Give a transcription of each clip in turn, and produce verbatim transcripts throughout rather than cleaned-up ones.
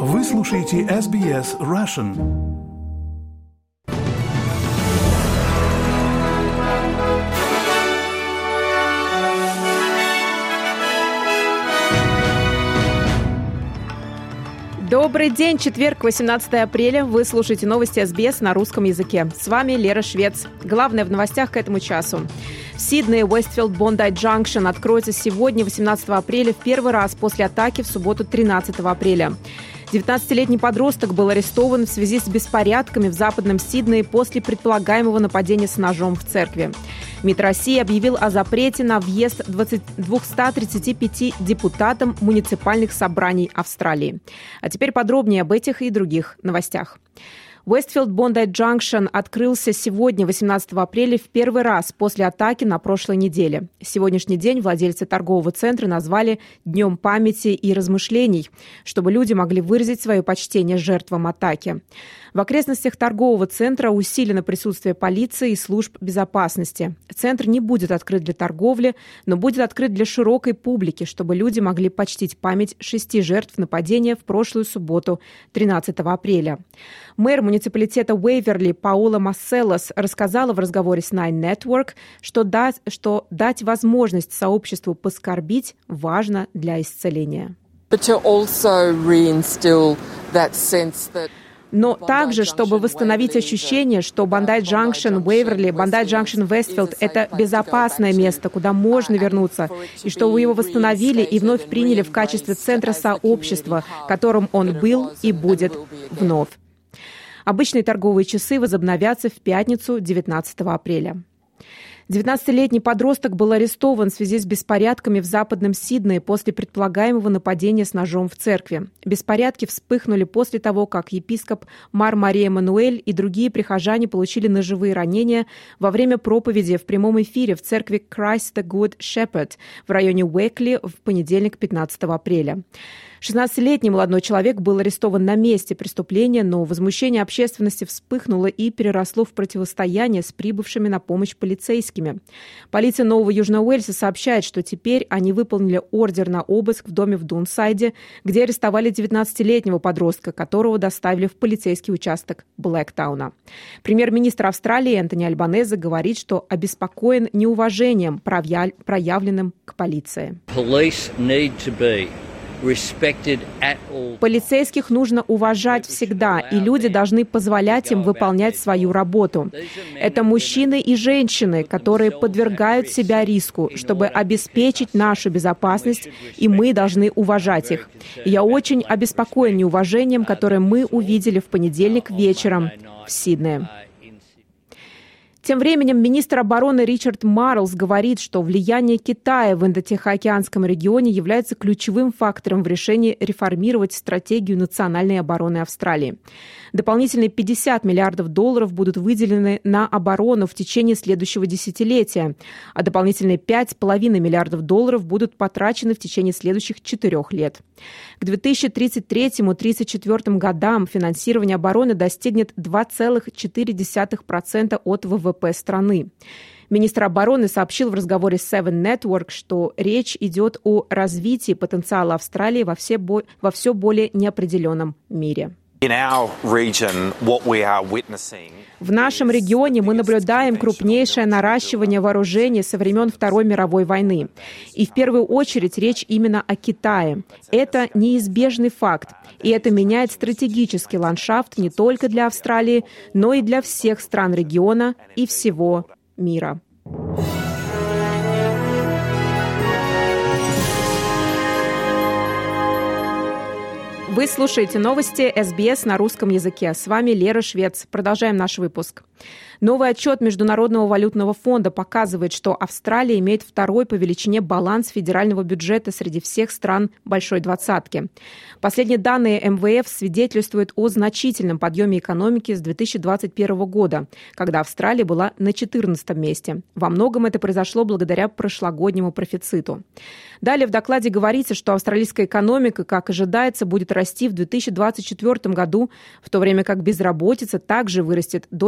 Вы слушаете эс би эс Russian. Добрый день, четверг, восемнадцатое апреля. Вы слушаете новости эс би эс на русском языке. С вами Лера Швец. Главное в новостях к этому часу. В Сиднее Westfield Bondi Junction откроется сегодня, восемнадцатого апреля, в первый раз после атаки в субботу, тринадцатого апреля. девятнадцатилетний подросток был арестован в связи с беспорядками в Западном Сиднее после предполагаемого нападения с ножом в церкви. МИД России объявил о запрете на въезд двухстам тридцати пяти депутатам муниципальных собраний Австралии. А теперь подробнее об этих и других новостях. Westfield Bondi Junction открылся сегодня, восемнадцатого апреля, в первый раз после атаки на прошлой неделе. Сегодняшний день владельцы торгового центра назвали Днем памяти и размышлений, чтобы люди могли выразить свое почтение жертвам атаки. В окрестностях торгового центра усилено присутствие полиции и служб безопасности. Центр не будет открыт для торговли, но будет открыт для широкой публики, чтобы люди могли почтить память шести жертв нападения в прошлую субботу, тринадцатого апреля. Мэр муниципалитета Уэйверли Паула Масселос рассказала в разговоре с Nine Network, что дать, что дать возможность сообществу поскорбить важно для исцеления. Но также, чтобы восстановить ощущение, что Bondi Junction, Уэйверли, Bondi Junction, Westfield – это безопасное место, куда можно вернуться, и что вы его восстановили и вновь приняли в качестве центра сообщества, которым он был и будет вновь. Обычные торговые часы возобновятся в пятницу, девятнадцатого апреля. девятнадцатилетний подросток был арестован в связи с беспорядками в Западном Сиднее после предполагаемого нападения с ножом в церкви. Беспорядки вспыхнули после того, как епископ Мар Мария Мануэль и другие прихожане получили ножевые ранения во время проповеди в прямом эфире в церкви Christ the Good Shepherd в районе Уэкли в понедельник, пятнадцатого апреля. шестнадцатилетний молодой человек был арестован на месте преступления, но возмущение общественности вспыхнуло и переросло в противостояние с прибывшими на помощь полицейскими. Полиция Нового Южного Уэльса сообщает, что теперь они выполнили ордер на обыск в доме в Дунсайде, где арестовали девятнадцатилетнего подростка, которого доставили в полицейский участок Блэктауна. Премьер-министр Австралии Энтони Альбанезе говорит, что обеспокоен неуважением, проявленным к полиции. Полицейских нужно уважать всегда, и люди должны позволять им выполнять свою работу. Это мужчины и женщины, которые подвергают себя риску, чтобы обеспечить нашу безопасность, и мы должны уважать их. Я очень обеспокоен неуважением, которое мы увидели в понедельник вечером в Сиднее. Тем временем министр обороны Ричард Маррлс говорит, что влияние Китая в Индо-Тихоокеанском регионе является ключевым фактором в решении реформировать стратегию национальной обороны Австралии. Дополнительные пятьдесят миллиардов долларов будут выделены на оборону в течение следующего десятилетия, а дополнительные пять с половиной миллиардов долларов будут потрачены в течение следующих четырех лет. К две тысячи тридцать третьему — тридцать четвёртому годам финансирование обороны достигнет два целых четыре десятых процента от вэ вэ пэ страны. Министр обороны сообщил в разговоре с Seven Network, что речь идет о развитии потенциала Австралии во все, бо- во все более неопределенном мире. В нашем регионе мы наблюдаем крупнейшее наращивание вооружений со времен Второй мировой войны. И в первую очередь речь именно о Китае. Это неизбежный факт. И это меняет стратегический ландшафт не только для Австралии, но и для всех стран региона и всего мира. Вы слушаете новости эс би эс на русском языке. С вами Лера Швец. Продолжаем наш выпуск. Новый отчет Международного валютного фонда показывает, что Австралия имеет второй по величине баланс федерального бюджета среди всех стран Большой двадцатки. Последние данные эм вэ эф свидетельствуют о значительном подъеме экономики с две тысячи двадцать первого года, когда Австралия была на четырнадцатом месте. Во многом это произошло благодаря прошлогоднему профициту. Далее в докладе говорится, что австралийская экономика, как ожидается, будет расти в две тысячи двадцать четвёртом году, в то время как безработица также вырастет до четыре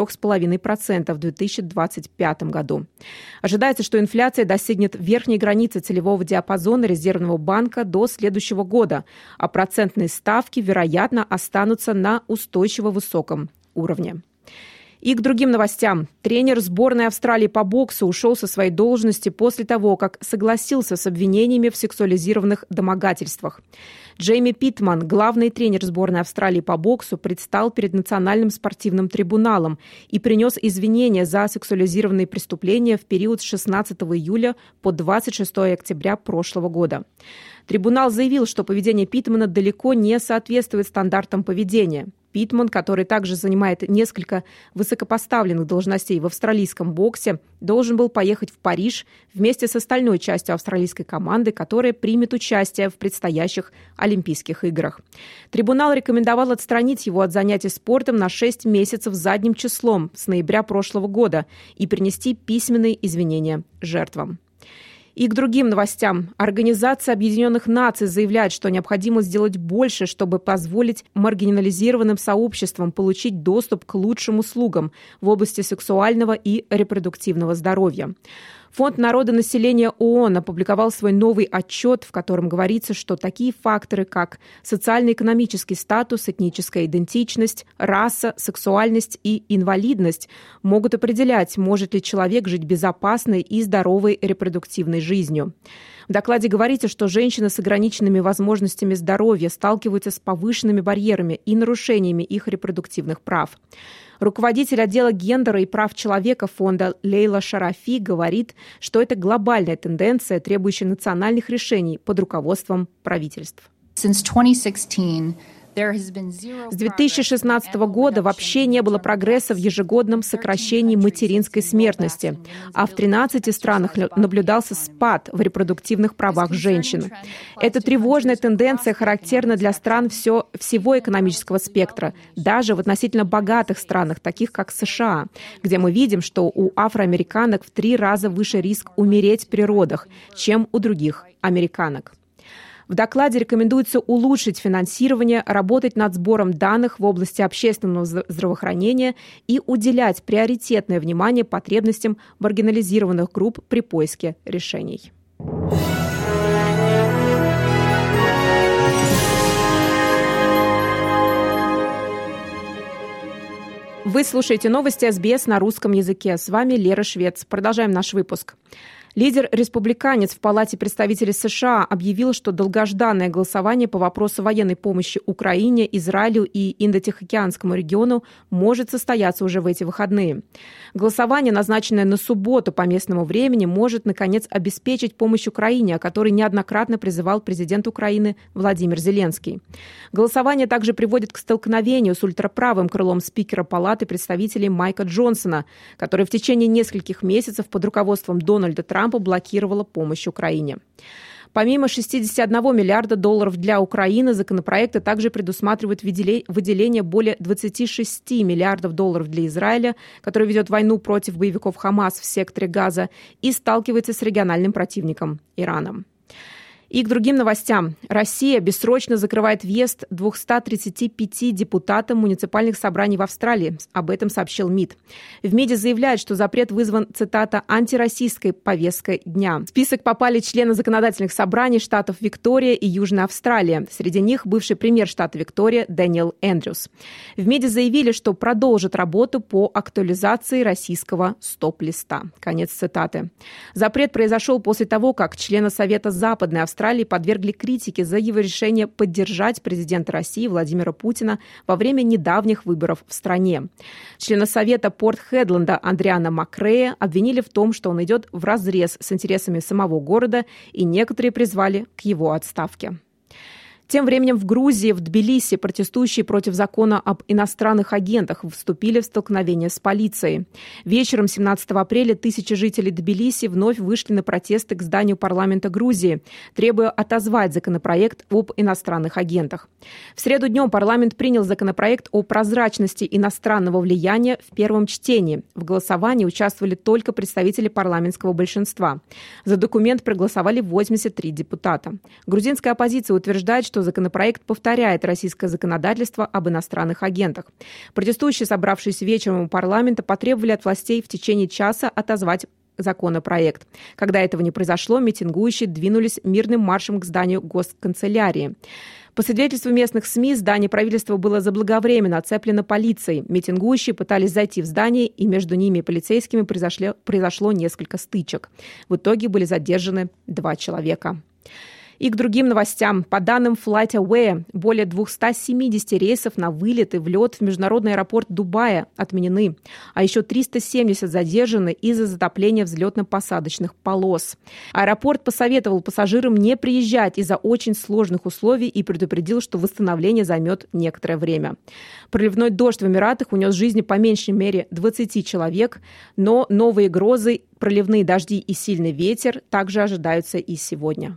трех с половиной процентов в две тысячи двадцать пятом году. Ожидается, что инфляция достигнет верхней границы целевого диапазона Резервного банка до следующего года, а процентные ставки, вероятно, останутся на устойчиво высоком уровне. И к другим новостям. Тренер сборной Австралии по боксу ушел со своей должности после того, как согласился с обвинениями в сексуализированных домогательствах. Джейми Питтман, главный тренер сборной Австралии по боксу, предстал перед Национальным спортивным трибуналом и принес извинения за сексуализированные преступления в период с шестнадцатого июля по двадцать шестого октября прошлого года. Трибунал заявил, что поведение Питтмана далеко не соответствует стандартам поведения. Питтман, который также занимает несколько высокопоставленных должностей в австралийском боксе, должен был поехать в Париж вместе с остальной частью австралийской команды, которая примет участие в предстоящих Олимпийских играх. Трибунал рекомендовал отстранить его от занятий спортом на шесть месяцев задним числом с ноября прошлого года и принести письменные извинения жертвам. И к другим новостям. Организация Объединенных Наций заявляет, что необходимо сделать больше, чтобы позволить маргинализированным сообществам получить доступ к лучшим услугам в области сексуального и репродуктивного здоровья. Фонд народонаселения ООН опубликовал свой новый отчет, в котором говорится, что такие факторы, как социально-экономический статус, этническая идентичность, раса, сексуальность и инвалидность, могут определять, может ли человек жить безопасной и здоровой репродуктивной жизнью. В докладе говорится, что женщины с ограниченными возможностями здоровья сталкиваются с повышенными барьерами и нарушениями их репродуктивных прав. Руководитель отдела гендера и прав человека фонда Лейла Шарафи говорит, что это глобальная тенденция, требующая национальных решений под руководством правительств. С две тысячи шестнадцатого года вообще не было прогресса в ежегодном сокращении материнской смертности, а в тринадцати странах наблюдался спад в репродуктивных правах женщин. Эта тревожная тенденция характерна для стран все, всего экономического спектра, даже в относительно богатых странах, таких как США, где мы видим, что у афроамериканок в три раза выше риск умереть при родах, чем у других американок. В докладе рекомендуется улучшить финансирование, работать над сбором данных в области общественного здравоохранения и уделять приоритетное внимание потребностям маргинализированных групп при поиске решений. Вы слушаете новости эс би эс на русском языке. С вами Лера Швец. Продолжаем наш выпуск. Лидер-республиканец в Палате представителей США объявил, что долгожданное голосование по вопросу военной помощи Украине, Израилю и Индо-Тихоокеанскому региону может состояться уже в эти выходные. Голосование, назначенное на субботу по местному времени, может, наконец, обеспечить помощь Украине, о которой неоднократно призывал президент Украины Владимир Зеленский. Голосование также приводит к столкновению с ультраправым крылом спикера Палаты представителей Майка Джонсона, который в течение нескольких месяцев под руководством Дональда Трампа Трампа блокировала помощь Украине. Помимо шестидесяти одного миллиарда долларов для Украины, законопроекты также предусматривают выделение более двадцати шести миллиардов долларов для Израиля, который ведет войну против боевиков Хамас в секторе Газа и сталкивается с региональным противником Ираном. И к другим новостям. Россия бессрочно закрывает въезд двухстам тридцати пяти депутатам муниципальных собраний в Австралии. Об этом сообщил МИД. В МИДе заявляют, что запрет вызван, цитата, антироссийской повесткой дня. В список попали члены законодательных собраний штатов Виктория и Южная Австралия. Среди них бывший премьер штата Виктория Дэниел Эндрюс. В МИДе заявили, что продолжат работу по актуализации российского стоп-листа. Конец цитаты. Запрет произошел после того, как члены Совета Западной Австралии Австралии подвергли критике за его решение поддержать президента России Владимира Путина во время недавних выборов в стране. Члена Совета Порт-Хедленда Андриана Макрея обвинили в том, что он идет вразрез с интересами самого города, и некоторые призвали к его отставке. Тем временем в Грузии, в Тбилиси, протестующие против закона об иностранных агентах вступили в столкновение с полицией. Вечером семнадцатого апреля тысячи жителей Тбилиси вновь вышли на протесты к зданию парламента Грузии, требуя отозвать законопроект об иностранных агентах. В среду днем парламент принял законопроект о прозрачности иностранного влияния в первом чтении. В голосовании участвовали только представители парламентского большинства. За документ проголосовали восемьдесят три депутата. Грузинская оппозиция утверждает, что что законопроект повторяет российское законодательство об иностранных агентах. Протестующие, собравшиеся вечером у парламента, потребовали от властей в течение часа отозвать законопроект. Когда этого не произошло, митингующие двинулись мирным маршем к зданию госканцелярии. По свидетельству местных СМИ, здание правительства было заблаговременно оцеплено полицией. Митингующие пытались зайти в здание, и между ними и полицейскими произошло, произошло несколько стычек. В итоге были задержаны два человека. И к другим новостям. По данным FlightAware, более двести семьдесят рейсов на вылет и влет в международный аэропорт Дубая отменены, а еще триста семьдесят задержаны из-за затопления взлетно-посадочных полос. Аэропорт посоветовал пассажирам не приезжать из-за очень сложных условий и предупредил, что восстановление займет некоторое время. Проливной дождь в Эмиратах унес жизни по меньшей мере двадцати человек, но новые грозы, проливные дожди и сильный ветер также ожидаются и сегодня.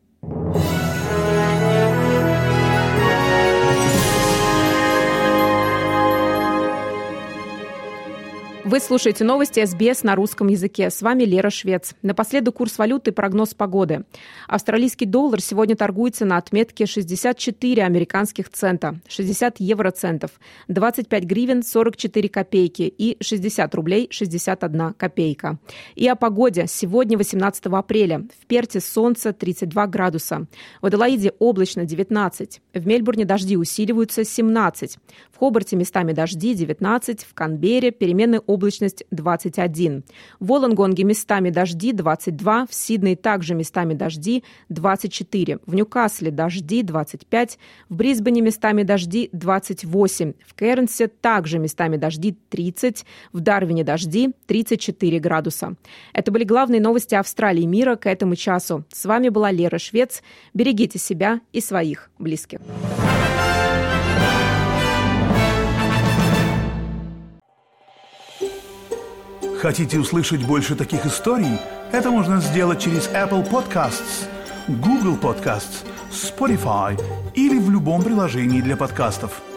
Вы слушаете новости эс би эс на русском языке. С вами Лера Швец. Напоследок курс валюты и прогноз погоды. Австралийский доллар сегодня торгуется на отметке шестьдесят четыре американских цента, шестьдесят евроцентов, двадцать пять гривен сорок четыре копейки и шестьдесят рублей шестьдесят одна копейка. И о погоде. Сегодня, восемнадцатого апреля. В Перте солнце тридцать два градуса. В Аделаиде облачно девятнадцать. В Мельбурне дожди усиливаются семнадцать. В Хобарте местами дожди девятнадцать. В Канберре переменная облачность двадцать один. В Волонгонге местами дожди двадцать два. В Сиднее также местами дожди двадцать четыре. В Ньюкасле дожди двадцать пять. В Брисбене местами дожди двадцать восемь. В Кернсе также местами дожди тридцать. В Дарвине дожди тридцать четыре градуса. Это были главные новости Австралии и мира к этому часу. С вами была Лера Швец. Берегите себя и своих близких. Хотите услышать больше таких историй? Это можно сделать через Apple Podcasts, Google Podcasts, Spotify или в любом приложении для подкастов.